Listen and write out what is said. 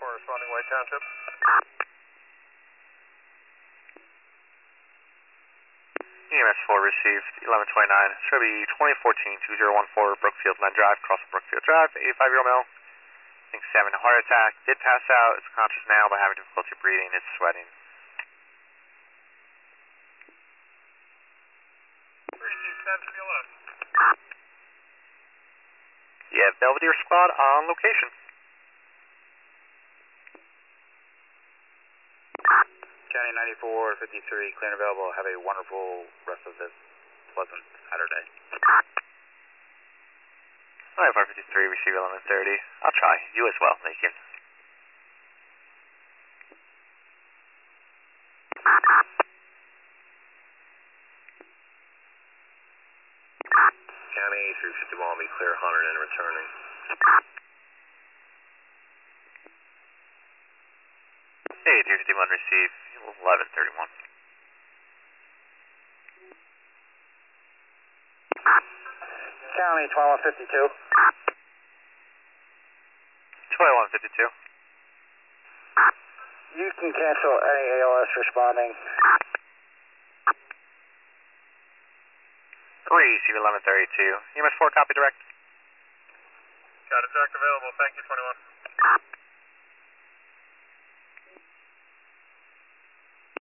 responding White Township. EMS 4 received 1129. Should be 2014-2014 Brookfield Glen Drive, cross Brookfield Drive, 85-year-old male. I think 7, heart attack, did pass out, is conscious now but having difficulty breathing, is sweating. Received 10 to the left. Yeah, Belvedere squad on location. County 9453, clear and available. Have a wonderful rest of this pleasant Saturday. 9453, receive 1130. I'll try. You as well, Lincoln. County 351, be clear, Hunter and returning. Hey, 351 receive 1131. County 2152. 2152. You can cancel any ALS responding. Receive 1132. EMS 4, copy direct. Got a direct available, thank you, 21.